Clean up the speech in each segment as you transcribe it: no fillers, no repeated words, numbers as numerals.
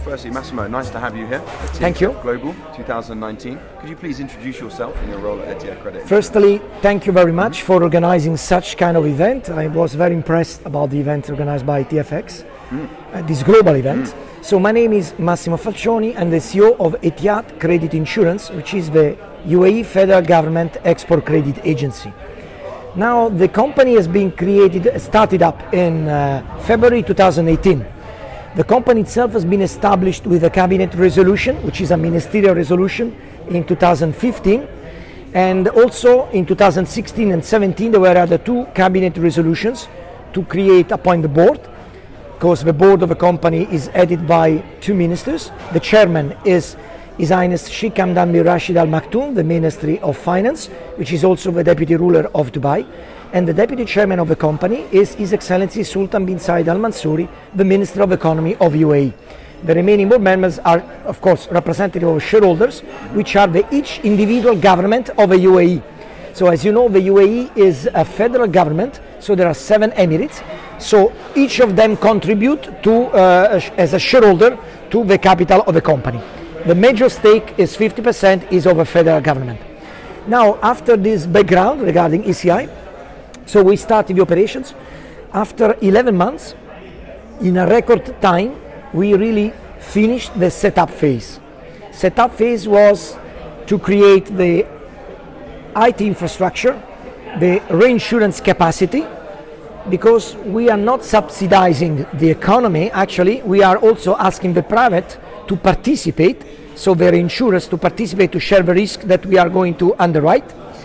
firstly, Massimo, nice to have you here at Thank you. Global 2019. Could you please introduce yourself and your role at Etihad Credit? Firstly, thank you very much for organizing such kind of event. I was very impressed about the event organized by TFX, this global event. So my name is Massimo Falcioni. I'm the CEO of Etihad Credit Insurance, which is the UAE Federal Government Export Credit Agency. Now, the company has been started up in February 2018. The company itself has been established with a cabinet resolution, which is a ministerial resolution, in 2015. And also in 2016 and 17, there were other two cabinet resolutions to appoint the board, because the board of a company is headed by two ministers. The chairman is His Highness Sheikh Hamdan bin Rashid Al Maktoum, the Ministry of Finance, which is also the deputy ruler of Dubai. And the deputy chairman of the company is His Excellency Sultan bin Said Al Mansouri, the Minister of Economy of UAE. The remaining board members are, of course, representative of shareholders, which are each individual government of the UAE. So as you know, the UAE is a federal government, so there are 7 emirates. So each of them contribute as a shareholder to the capital of the company. The major stake is 50% is of the federal government. Now, after this background regarding ECI, so we started the operations. After 11 months, in a record time, we really finished the setup phase. Setup phase was to create the IT infrastructure, the reinsurance capacity, because we are not subsidizing the economy. Actually, we are also asking the private to participate, so the reinsurers to participate to share the risk that we are going to underwrite.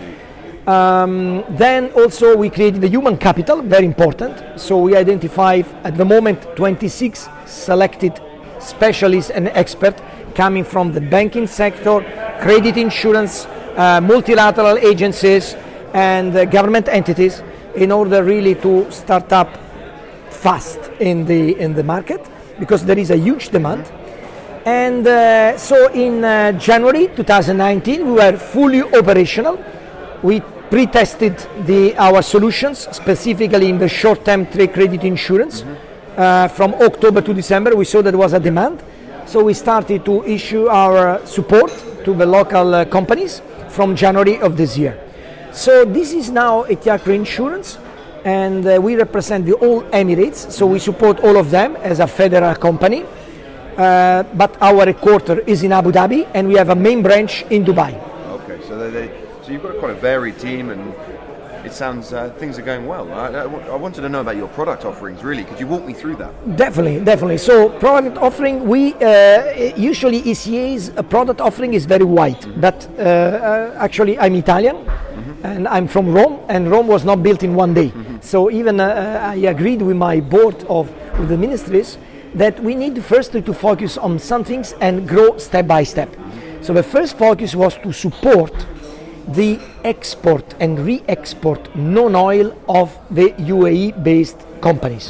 Then also we created the human capital, very important. So we identify at the moment 26 selected specialists and experts coming from the banking sector, credit insurance, multilateral agencies and government entities, in order really to start up fast in the market, because there is a huge demand. And so in January 2019 we were fully operational. We pre-tested our solutions, specifically in the short-term trade credit insurance. From October to December we saw that there was a demand, so we started to issue our support to the local companies from January of this year. So this is now Etihad Credit Insurance, and we represent the all Emirates, so we support all of them as a federal company. But our headquarters is in Abu Dhabi, and we have a main branch in Dubai. Okay, so you've got quite a varied team, and it sounds things are going well. I wanted to know about your product offerings, really. Could you walk me through that? Definitely. So product offering, we usually ECA's product offering is very wide, but actually I'm Italian. And I'm from Rome, and Rome was not built in one day. So even I agreed with my board with the ministries that we need firstly to focus on some things and grow step by step. So the first focus was to support the export and re-export non-oil of the UAE-based companies.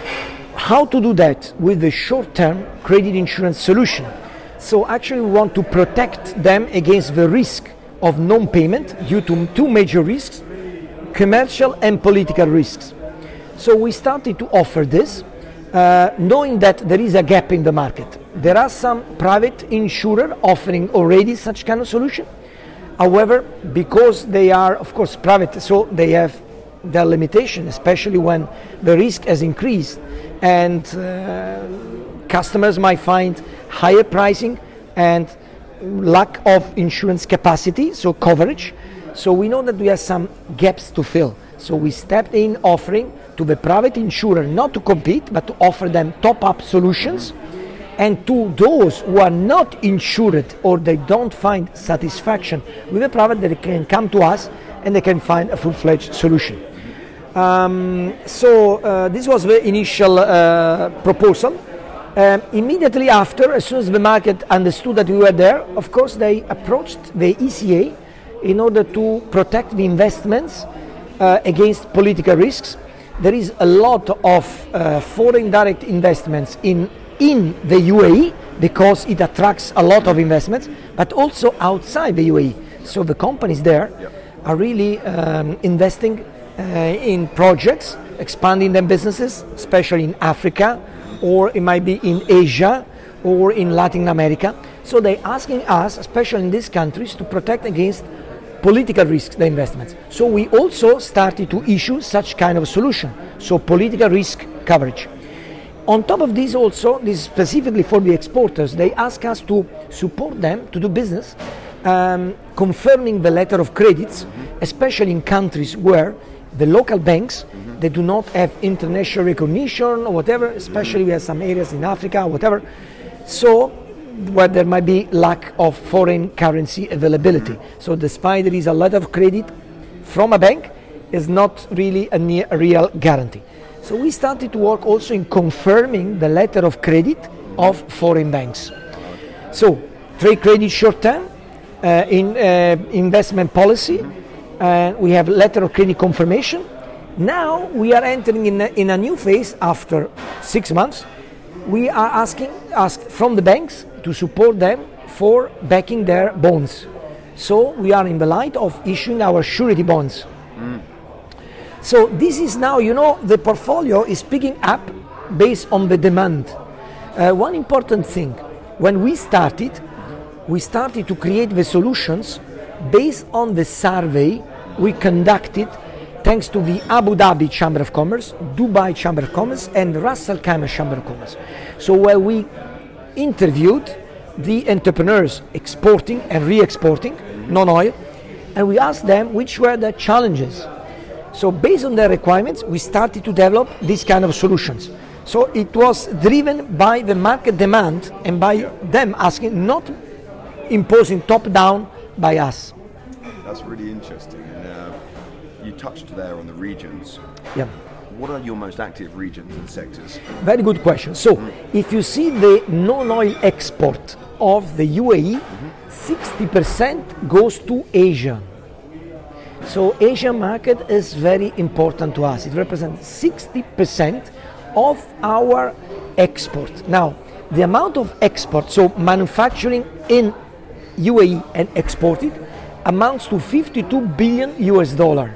How to do that? With the short-term credit insurance solution. So actually we want to protect them against the risk of non-payment due to two major risks, commercial and political risks. So we started to offer this, knowing that there is a gap in the market. There are some private insurers offering already such kind of solution. However, because they are of course private, so they have their limitation, especially when the risk has increased, and customers might find higher pricing and lack of insurance capacity, so coverage. So we know that we have some gaps to fill. So we stepped in offering to the private insurer not to compete, but to offer them top-up solutions. And to those who are not insured or they don't find satisfaction with the private, they can come to us and they can find a full-fledged solution. This was the initial proposal. Immediately after, as soon as the market understood that we were there, of course they approached the ECA in order to protect the investments against political risks. There is a lot of foreign direct investments in the UAE because it attracts a lot of investments, but also outside the UAE. So the companies there are really investing in projects, expanding their businesses, especially in Africa, or it might be in Asia, or in Latin America. So they're asking us, especially in these countries, to protect against political risks, the investments. So we also started to issue such kind of solution, so political risk coverage. On top of this also, this is specifically for the exporters, they ask us to support them to do business, confirming the letter of credits, especially in countries where the local banks, they do not have international recognition or whatever, especially we have some areas in Africa or whatever, so where there might be lack of foreign currency availability. So despite there is a letter of credit from a bank, is not really a real guarantee. So we started to work also in confirming the letter of credit of foreign banks. So trade credit short term, in investment policy, we have letter of credit confirmation. Now we are entering in a new phase after 6 months. We are asked from the banks to support them for backing their bonds. So we are in the light of issuing our surety bonds. So this is now, the portfolio is picking up based on the demand. One important thing, when we started to create the solutions based on the survey we conducted thanks to the Abu Dhabi Chamber of Commerce, Dubai Chamber of Commerce, and Ras Al Khaimah Chamber of Commerce. So where we interviewed the entrepreneurs exporting and re-exporting non-oil, and we asked them which were their challenges. So based on their requirements, we started to develop these kind of solutions. So it was driven by the market demand and by them asking, not imposing top-down by us. That's really interesting. And you touched there on the regions. Yeah. What are your most active regions and sectors? Very good question. So if you see the non-oil export of the UAE, 60% goes to Asia. So Asian market is very important to us. It represents 60% of our export. Now, the amount of export, so manufacturing in UAE and exported, amounts to 52 billion US dollar.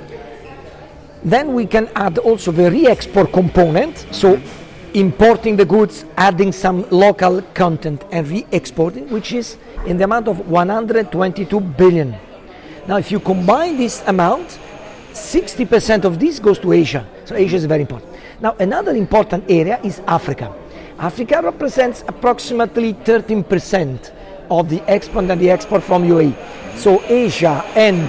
Then we can add also the re-export component, so importing the goods, adding some local content and re-exporting, which is in the amount of 122 billion. Now if you combine this amount, 60% of this goes to Asia. So Asia is very important. Now another important area is Africa. Africa represents approximately 13% of the export from UAE. So Asia and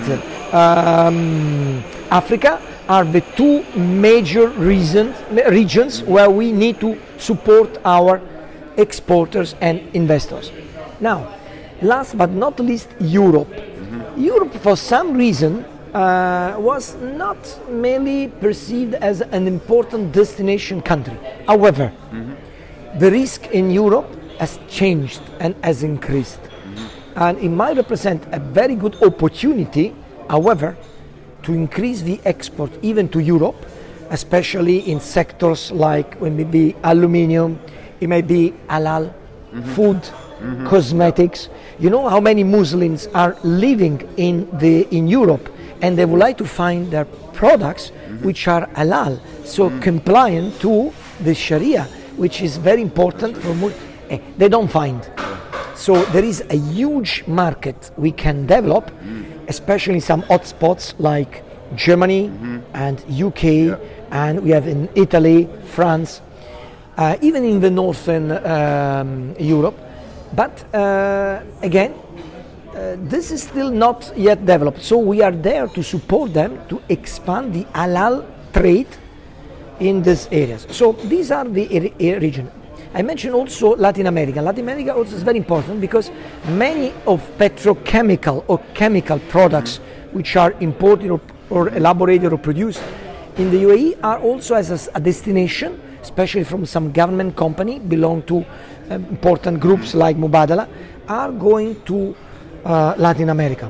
Africa are the two major regions where we need to support our exporters and investors. Now, last but not least, Europe. Europe, for some reason, was not mainly perceived as an important destination country. However, the risk in Europe has changed and has increased. And it might represent a very good opportunity, however, to increase the export even to Europe, especially in sectors like it may be aluminium, it may be halal, food, cosmetics. You know how many Muslims are living in Europe and they would like to find their products which are halal, so compliant to the Sharia, which is very important for they don't find. So there is a huge market we can develop, especially in some hotspots like Germany and UK, and we have in Italy, France, even in the northern Europe. But again, this is still not yet developed. So we are there to support them to expand the halal trade in these areas. So these are the regions. I mentioned also Latin America. Latin America also is very important because many of petrochemical or chemical products which are imported or elaborated or produced in the UAE are also as a destination, especially from some government company belong to important groups like Mubadala, are going to Latin America.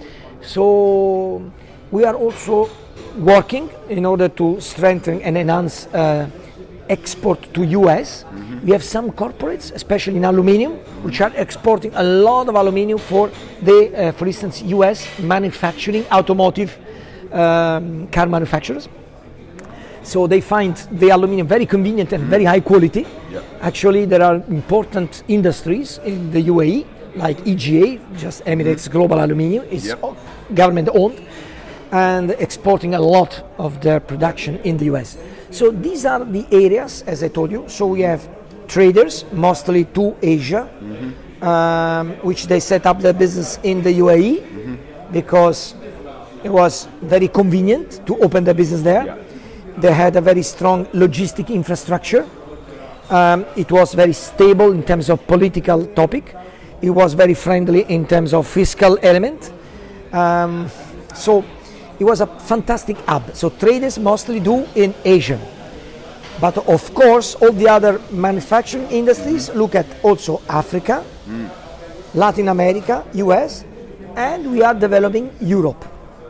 So we are also working in order to strengthen and enhance export to US. We have some corporates, especially in aluminium, which are exporting a lot of aluminium for the, for instance, US manufacturing, automotive car manufacturers. So they find the aluminium very convenient and very high quality. Yeah. Actually, there are important industries in the UAE, like EGA, just Emirates Global Aluminium, is Yep. government owned and exporting a lot of their production in the US. So these are the areas, as I told you. So we have traders, mostly to Asia, which they set up their business in the UAE because it was very convenient to open the business there. Yeah. They had a very strong logistic infrastructure. It was very stable in terms of political topic. It was very friendly in terms of fiscal element. So it was a fantastic hub. So traders mostly do in Asia. But of course, all the other manufacturing industries look at also Africa, Latin America, US, and we are developing Europe.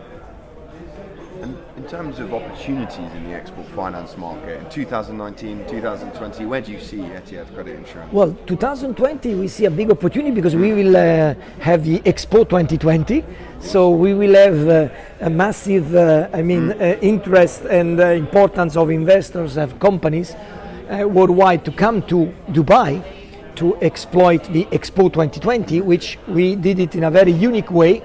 And in terms of opportunities in the export finance market in 2019, 2020, where do you see Etihad Credit Insurance? Well, 2020 we see a big opportunity because we will have the Expo 2020, so we will have a massive, interest and importance of investors and companies worldwide to come to Dubai to exploit the Expo 2020, which we did it in a very unique way,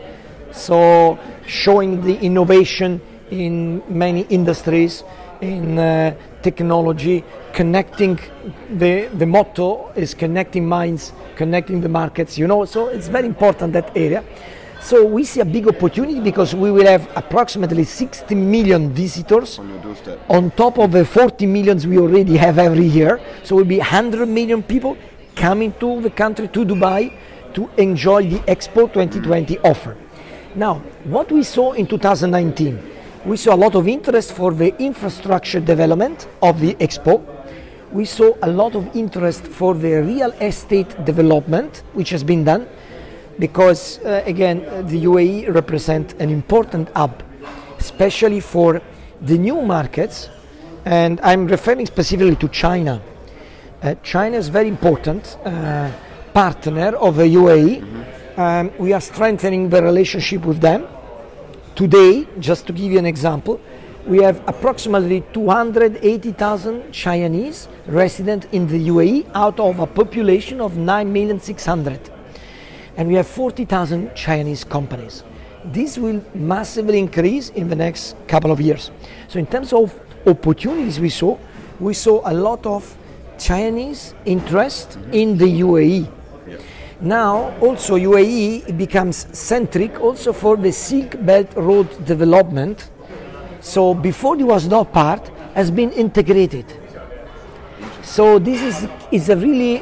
so showing the innovation in many industries, in technology, connecting, the motto is connecting minds, connecting the markets, so it's very important, that area. So we see a big opportunity because we will have approximately 60 million visitors On your doorstep. on top of the 40 millions we already have every year. So it will be 100 million people coming to the country, to Dubai, to enjoy the Expo 2020 offer. Now, what we saw in 2019, we saw a lot of interest for the infrastructure development of the Expo. We saw a lot of interest for the real estate development, which has been done, because again, the UAE represents an important hub, especially for the new markets, and I'm referring specifically to China. China is very important partner of the UAE. We are strengthening the relationship with them. Today, just to give you an example, we have approximately 280,000 Chinese residents in the UAE out of a population of 9,600,000. And we have 40,000 Chinese companies. This will massively increase in the next couple of years. So in terms of opportunities we saw a lot of Chinese interest in the UAE. Now also UAE becomes centric also for the Silk Belt Road development. So before it was not part, has been integrated. So this is a really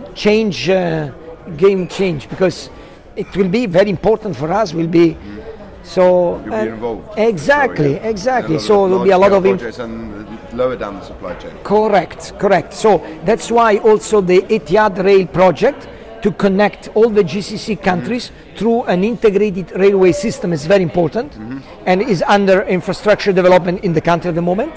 game change, because it will be very important for us. Will be so You'll be involved. Exactly. So there will be a lot of projects and lower down the supply chain. Correct. So that's why also the Etihad Rail project, to connect all the GCC countries through an integrated railway system, is very important, and is under infrastructure development in the country at the moment.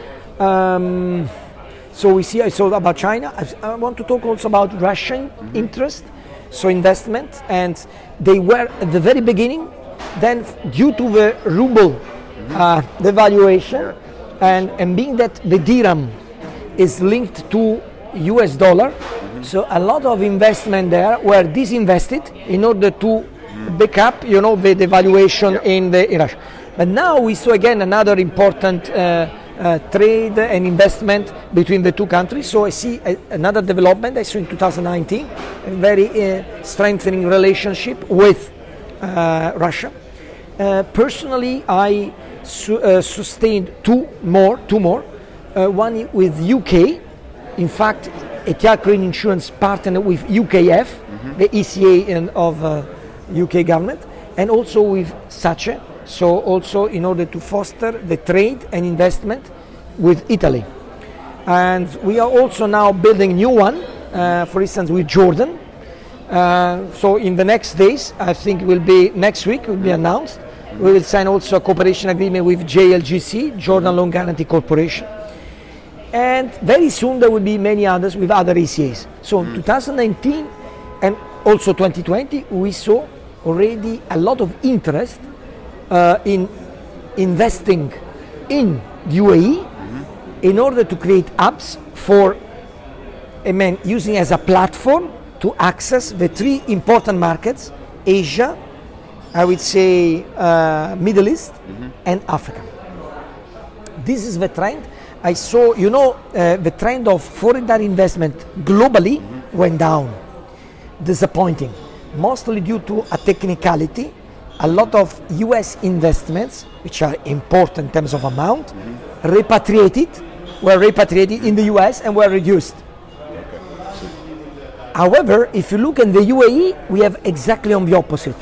So we see, I saw about China. I want to talk also about Russian interest, so investment, and they were at the very beginning. Then due to the ruble devaluation, and being that the dirham is linked to US dollar, so a lot of investment there were disinvested in order to back up, the devaluation in Russia. But now we saw again another important trade and investment between the two countries. So I see another development I saw in 2019, a very strengthening relationship with Russia. Personally, I sustained two more. One with UK. In fact, Etihad Credit Insurance partnered with UKF, the ECA of UK government, and also with SACE. So also in order to foster the trade and investment with Italy. And we are also now building new one, for instance, with Jordan. So in the next days, I think it will be next week, will be announced. We will sign also a cooperation agreement with JLGC, Jordan Loan Guarantee Corporation. And very soon there will be many others with other ECAs. So in 2019 and also 2020, we saw already a lot of interest in investing in UAE in order to create hubs for using as a platform to access the three important markets: Asia, I would say Middle East, and Africa. This is the trend. I saw, the trend of foreign direct investment globally went down. Disappointing, mostly due to a technicality. A lot of US investments, which are important in terms of amount, were repatriated in the US and were reduced. However, if you look in the UAE, we have exactly on the opposite.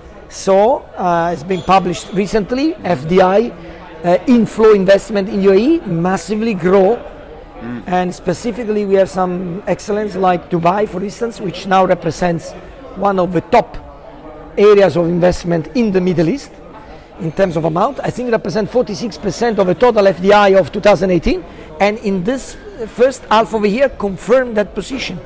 So it's been published recently, FDI inflow investment in UAE massively grow, and specifically we have some excellence like Dubai, for instance, which now represents one of the top areas of investment in the Middle East in terms of amount. I think it represents 46% of the total FDI of 2018, and in this first half of the year confirmed that position.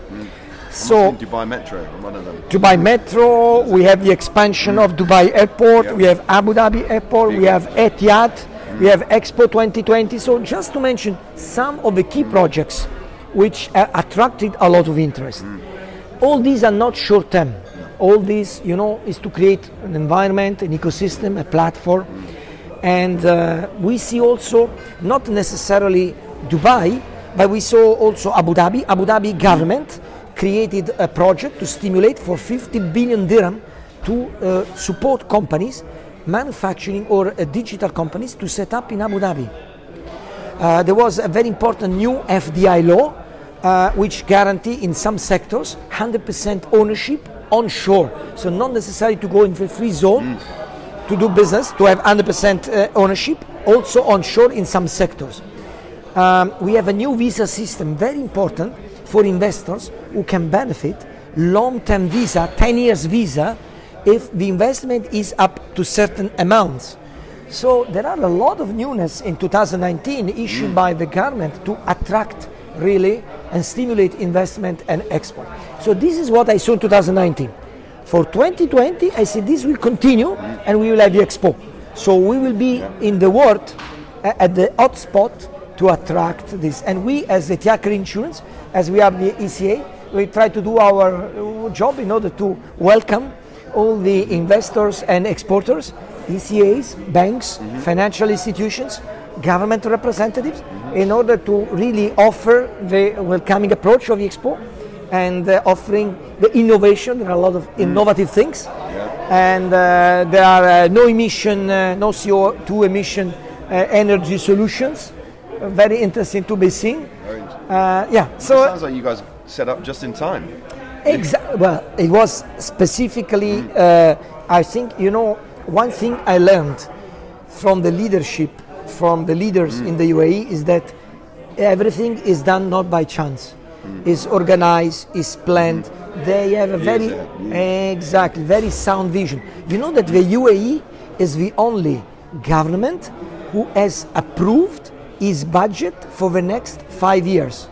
So Dubai Metro, one of them. Dubai Metro, we have the expansion of Dubai Airport, we have Abu Dhabi Airport, we have Etihad, we have Expo 2020. So just to mention some of the key projects which attracted a lot of interest. All these are not short term. All this, is to create an environment, an ecosystem, a platform. And we see also not necessarily Dubai, but we saw also Abu Dhabi. Abu Dhabi government created a project to stimulate for 50 billion dirham to support companies, manufacturing or digital companies to set up in Abu Dhabi. There was a very important new FDI law which guarantee in some sectors 100% ownership onshore. So not necessary to go into a free zone to do business, to have 100% ownership, also onshore in some sectors. We have a new visa system, very important for investors who can benefit long-term visa, 10 years visa, if the investment is up to certain amounts. So there are a lot of newness in 2019 issued by the government to attract really and stimulate investment and export. So this is what I saw in 2019. For 2020, I see this will continue and we will have the Expo. So we will be in the world at the hotspot to attract this. And we as the Ethiad Insurance, as we are the ECA, we try to do our job in order to welcome all the investors and exporters, ECAs, banks, financial institutions, government representatives, in order to really offer the welcoming approach of the Expo and offering the innovation. There are a lot of innovative things, and there are no emission, no CO2 emission energy solutions. Very interesting to be seen. So it sounds like you guys set up just in time. Well, it was specifically, I think, one thing I learned from the leadership, from the leaders in the UAE, is that everything is done not by chance. It's organized, it's planned. They have a very sound vision. You know that the UAE is the only government who has approved its budget for the next 5 years.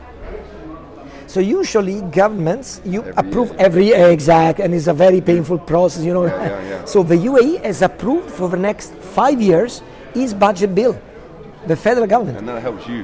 So usually governments, approve every year, and it's a very painful process, So the UAE has approved for the next 5 years its budget bill, the federal government. And that helps you.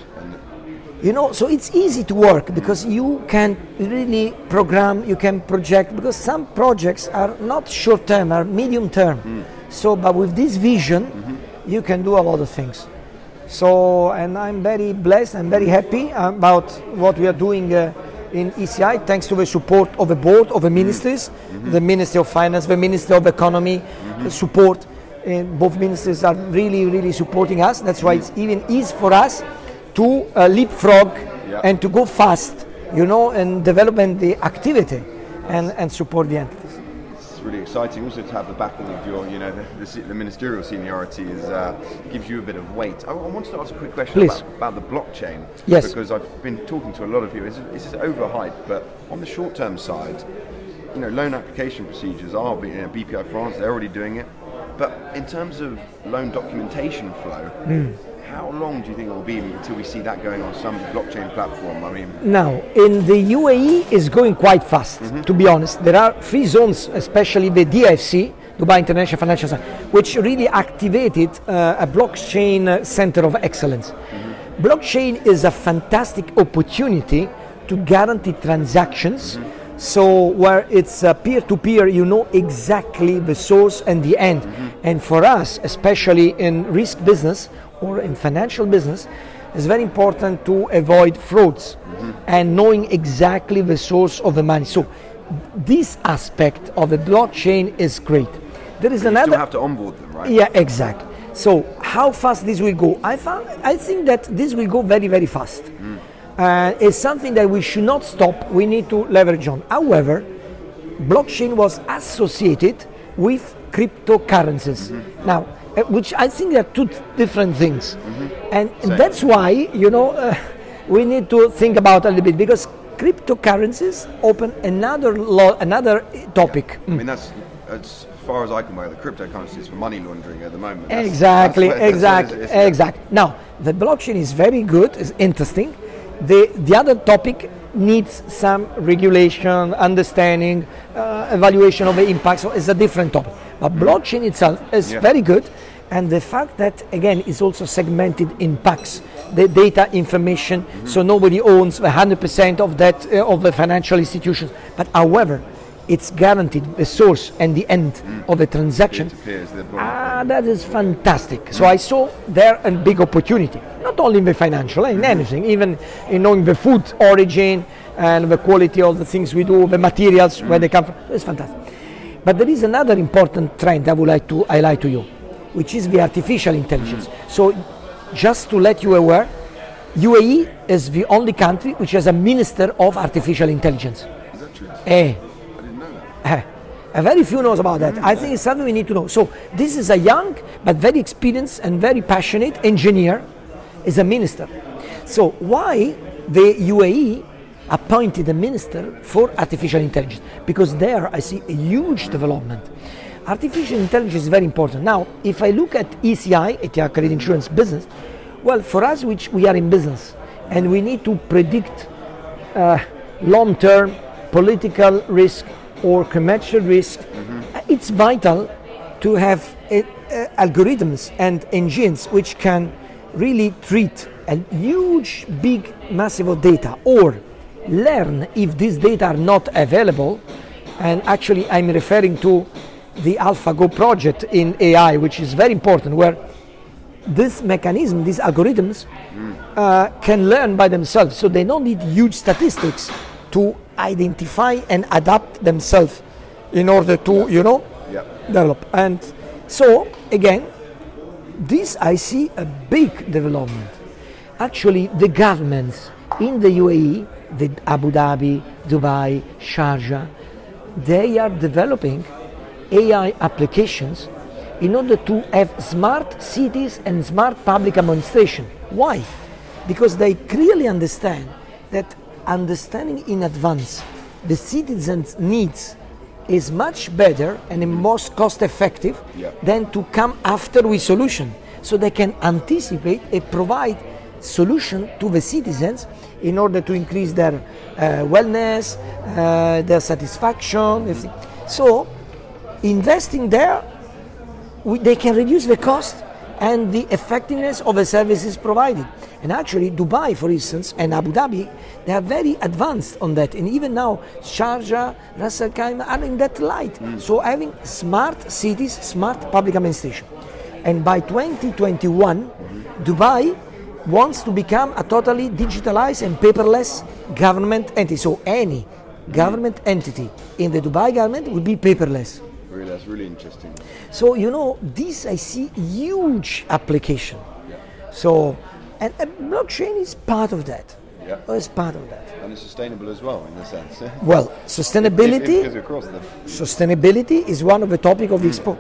So it's easy to work because you can really program, you can project, because some projects are not short term, are medium term. So, but with this vision, you can do a lot of things. So, and I'm very blessed, I'm very happy about what we are doing in ECI, thanks to the support of the board, of the ministries, the Ministry of Finance, the Ministry of Economy, support. Both ministries are really, really supporting us. That's why it's even easy for us to leapfrog and to go fast, and development the activity and support the entities. It's really exciting also to have the backing of your, the ministerial seniority gives you a bit of weight. I wanted to ask a quick question about the blockchain. Yes. Because I've been talking to a lot of people. It's overhyped, but on the short-term side, loan application procedures are, BPI France, they're already doing it. But in terms of loan documentation flow, how long do you think it will be until we see that going on some blockchain platform? Now, in the UAE, it's going quite fast, to be honest. There are 3 zones, especially the DFC, Dubai International Financial Center, which really activated a blockchain center of excellence. Blockchain is a fantastic opportunity to guarantee transactions. So where it's peer-to-peer, you know exactly the source and the end. And for us, especially in risk business or in financial business, it's very important to avoid frauds and knowing exactly the source of the money. So this aspect of the blockchain is great. There is You another. still have to onboard them, right? Yeah, exactly. So how fast this will go? I think that this will go very, very fast. It's something that we should not stop. We need to leverage on. However, blockchain was associated with cryptocurrencies. Now, which I think are two different things. And that's why, we need to think about a little bit, because cryptocurrencies open another topic. I mean, that's as far as I can work, the cryptocurrencies for money laundering at the moment. Exactly. That's Now, the blockchain is very good, is interesting. The other topic needs some regulation, understanding, evaluation of the impact, so it's a different topic. But blockchain itself is very good, and the fact that, again, is also segmented in packs, the data information, so nobody owns 100% of that, of the financial institutions. But however, it's guaranteed the source and the end of the transaction. That is fantastic. So I saw there a big opportunity, not only in the financial, in anything, even in knowing the food origin and the quality of the things we do, the materials, where they come from. It's fantastic. But there is another important trend I would like to highlight to you, which is the artificial intelligence. So just to let you aware, UAE is the only country which has a minister of artificial intelligence. Is that true? Very few knows about that. I think it's something we need to know. So this is a young but very experienced and very passionate engineer, is a minister. So why the UAE appointed a minister for artificial intelligence? Because there I see a huge development. Artificial intelligence is very important. Now, if I look at ECI, Etihad Credit Insurance business, well, for us, which we are in business, and we need to predict long-term political risk or commercial risk, it's vital to have algorithms and engines which can really treat a huge, big, massive of data, or learn if these data are not available. And actually, I'm referring to the AlphaGo project in AI, which is very important, where this mechanism, these algorithms, can learn by themselves. So they don't need huge statistics to identify and adapt themselves in order to, develop. And so, again, this I see a big development. Actually, the governments in the UAE, the Abu Dhabi, Dubai, Sharjah, they are developing AI applications in order to have smart cities and smart public administration. Why? Because they clearly understand that understanding in advance the citizens' needs is much better and most cost effective than to come after with solution. So they can anticipate and provide solution to the citizens in order to increase their wellness, their satisfaction, everything. So investing there, they can reduce the cost and the effectiveness of the services provided. And actually, Dubai, for instance, and Abu Dhabi, they are very advanced on that. And even now, Sharjah, Ras Al Khaimah are in that light. So having smart cities, smart public administration. And by 2021, Dubai wants to become a totally digitalized and paperless government entity. So any government entity in the Dubai government will be paperless. Really, that's really interesting. So, this I see huge application. So, and blockchain is part of that. Yeah. It's part of that. And it's sustainable as well, in a sense. Well, sustainability. Sustainability is one of the topic of the expo.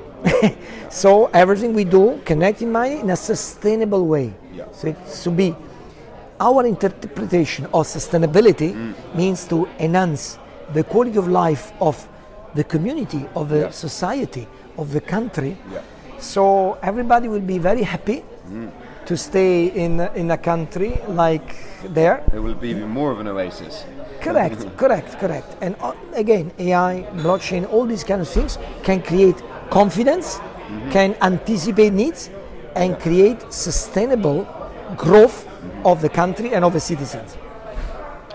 So everything we do, connecting money in a sustainable way. Yeah. So it should be our interpretation of sustainability means to enhance the quality of life of the community, of the society, of the country. Yeah. So everybody will be very happy to stay in a country like there. It will be even more of an oasis. Correct. And again, AI, blockchain, all these kind of things can create confidence, can anticipate needs, and create sustainable growth of the country and of the citizens.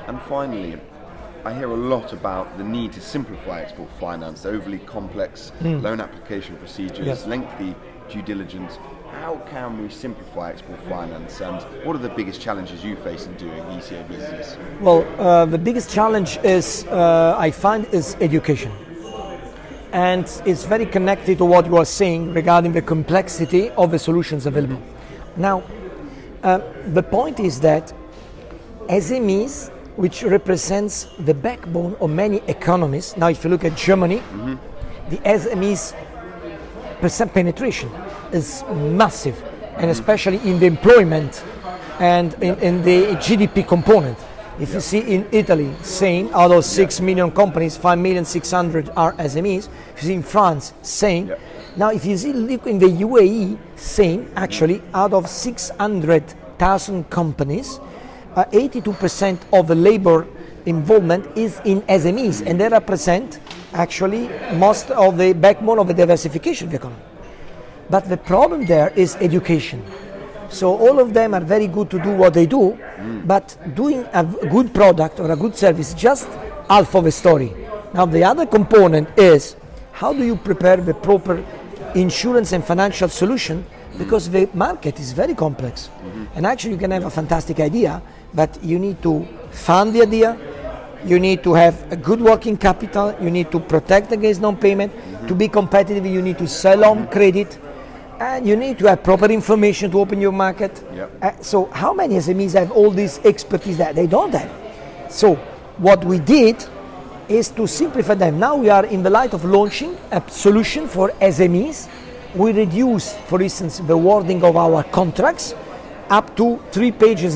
And finally, I hear a lot about the need to simplify export finance, overly complex loan application procedures, Yes. lengthy due diligence. How can we simplify export finance, and what are the biggest challenges you face in doing ECA business? Well, the biggest challenge is, I find, is education. And it's very connected to what you are saying regarding the complexity of the solutions available. Now, the point is that SMEs, which represents the backbone of many economies, now if you look at Germany, the SMEs percent penetration is massive, and especially in the employment and in the GDP component. If you see in Italy, same, out of 6 million companies, 5,600,000 are SMEs. If you see in France, same. Now if you see, look in the UAE, same, actually, out of 600,000 companies, 82% of the labor involvement is in SMEs, and they represent actually most of the backbone of the diversification of the economy. But the problem there is education. So all of them are very good to do what they do, but doing a good product or a good service is just half of the story. Now the other component is how do you prepare the proper insurance and financial solution, because the market is very complex. And actually you can have a fantastic idea, but you need to fund the idea, you need to have a good working capital, you need to protect against non-payment. To be competitive, you need to sell on credit, and you need to have proper information to open your market. So how many SMEs have all this expertise that they don't have? So what we did is to simplify them. Now we are in the light of launching a solution for SMEs. We reduce, for instance, the wording of our contracts up to 3.5 pages.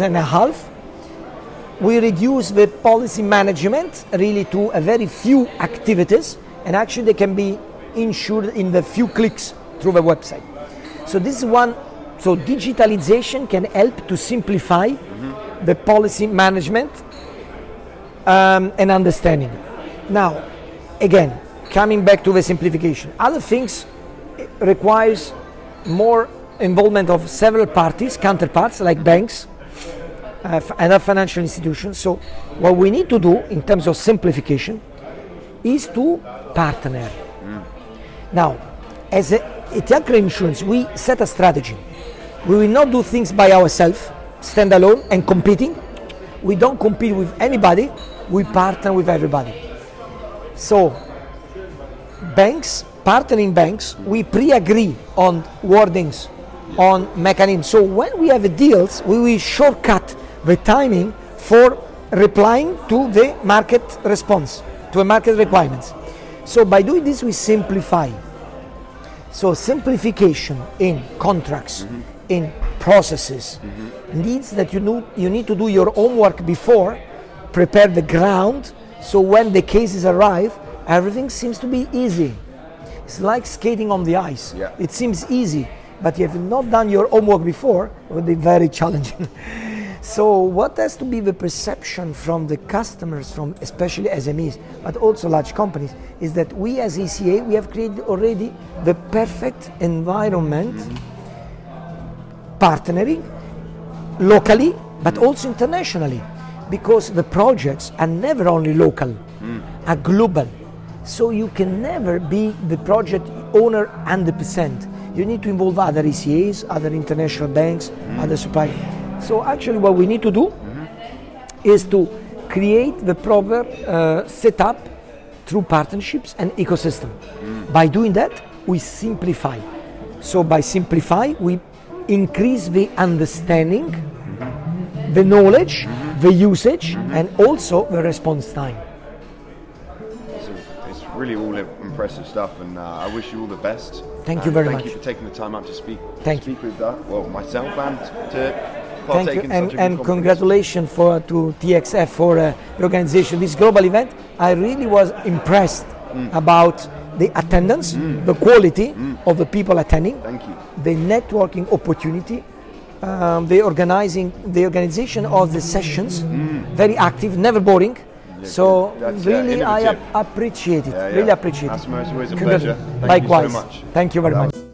We reduce the policy management really to a very few activities, and actually they can be insured in the few clicks through the website. So this is one. So digitalization can help to simplify the policy management and understanding. Now, again, coming back to the simplification, other things requires more involvement of several parties, counterparts like banks and other financial institutions. So what we need to do in terms of simplification is to partner. Now, as Ethiad Credit Insurance, we set a strategy. We will not do things by ourselves, stand alone and competing. We don't compete with anybody, we partner with everybody. So, banks, partnering banks, we pre-agree on wordings, on mechanisms. So when we have deals, we will shortcut the timing for replying to the market response, to the market requirements. So by doing this, we simplify. So simplification in contracts, in processes, needs that you need to do your homework before, prepare the ground, so when the cases arrive, everything seems to be easy. It's like skating on the ice. It seems easy, but if you have not done your homework before, it would be very challenging. So what has to be the perception from the customers, from especially SMEs, but also large companies, is that we as ECA, we have created already the perfect environment, partnering locally, but also internationally, because the projects are never only local, are global. So you can never be the project owner 100%. You need to involve other ECAs, other international banks, other suppliers. So actually what we need to do is to create the proper setup through partnerships and ecosystem. By doing that, we simplify. So by simplify, we increase the understanding, the knowledge, the usage, and also the response time. It's really all impressive stuff, and I wish you all the best. Thank you very much. Thank you for taking the time out to speak. Thank you. With myself and to Thank you, in such a and good congratulations to TXF for the organization of this global event. I really was impressed about the attendance, the quality of the people attending, the networking opportunity, the organization of the sessions, very active, never boring. So really, I appreciate it. Really appreciate it. That's always a pleasure. Thank Likewise. you so much. Thank you very much.